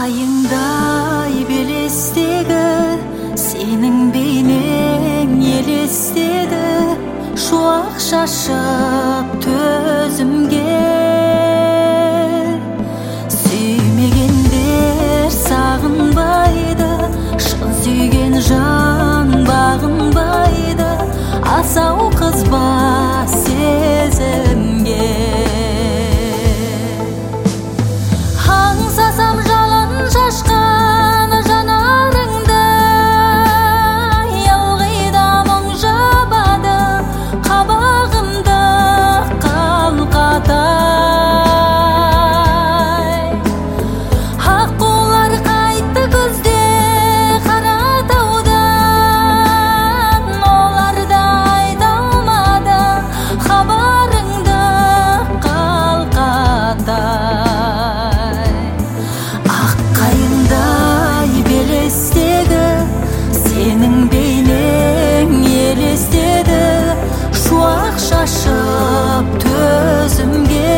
қайыңдай белестегі сенің бейнең елестеді, шуақ шашып төзімге. Сүймегендер сағынбайды, шын сүйген жан бағынбайды, асау қызба сезімге. Аңсасам жалын шашқан жанарыңды, ылғида мұң жабады қабағымды қалқатай. Аққулар қайтты күзде Қаратаудан, олар да айта алмады хабарыңды қалқатай. Қайыңдай белестегі сенің бейнең елестеді, шуақ шашып төзімге.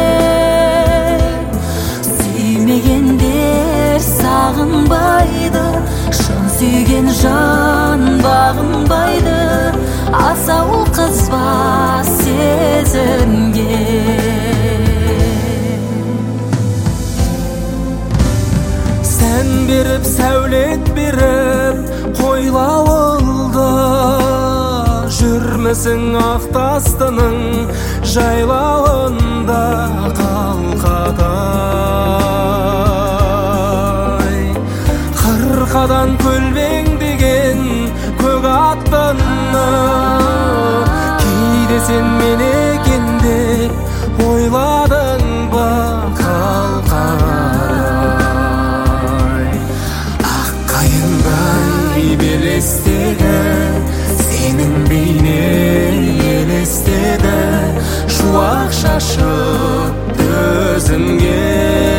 Сүймегендер сағынбайды, шын сүйген жан бағынбайды, асау қызба сезімге. Сән беріп, сәулет беріп, қойлауылды жүрмісің ақтастының жайлауында қалқатай. Қырқадан көлбеңдеген көк аттыны кейде сен мен екен деп ойладың ба қалқатай. Қайыңдай белестегі сенің бейнең елестеді, шуақ шашып төзімге.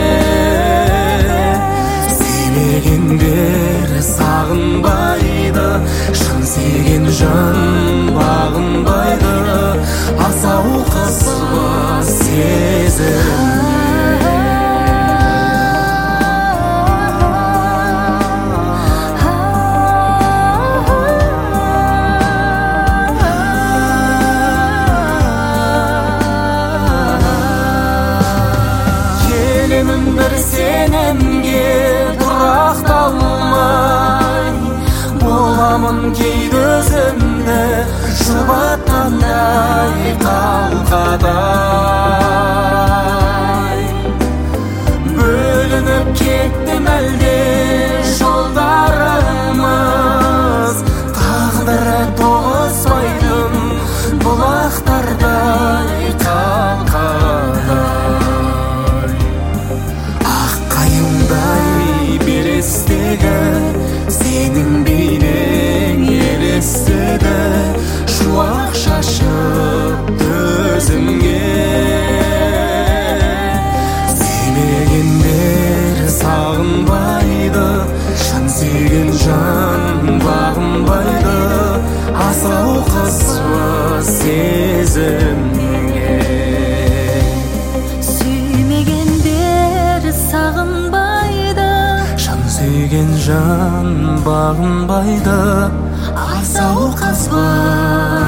Сүймегендер сағынбайды, шын сүйген жан бағынбайды, асау қызба сезімге. Бір сенімге тұрақталмай, боламын кейде өзімді жұбатқандай қалқадай. Бөлініп кеттім әлде жолдарымыз, тағдыры тоғыспайтын бұлақтардай қалқадай. Сенің бейнең елестеді, шуақ шашып төзімге. Сүймегендер сағынбайды, шын сүйген жан бағынбайды, асау қызба сезімге. Сүймегендер сағынбайды, сүйген жан бағынбайды, асау қызба